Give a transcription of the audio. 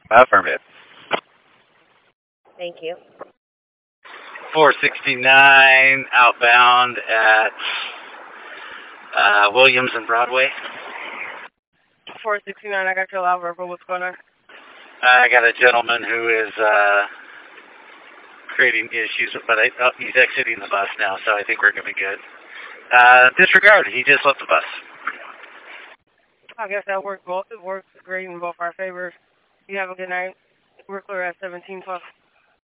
Affirmative. Thank you. 469 outbound at Williams and Broadway. 469, I got your loud verbal. What's going on? I got a gentleman who is creating issues, but he's exiting the bus now, so I think we're going to be good. Disregard, he just left the bus. I guess that works great in both our favors. You have a good night. We're clear at 1712.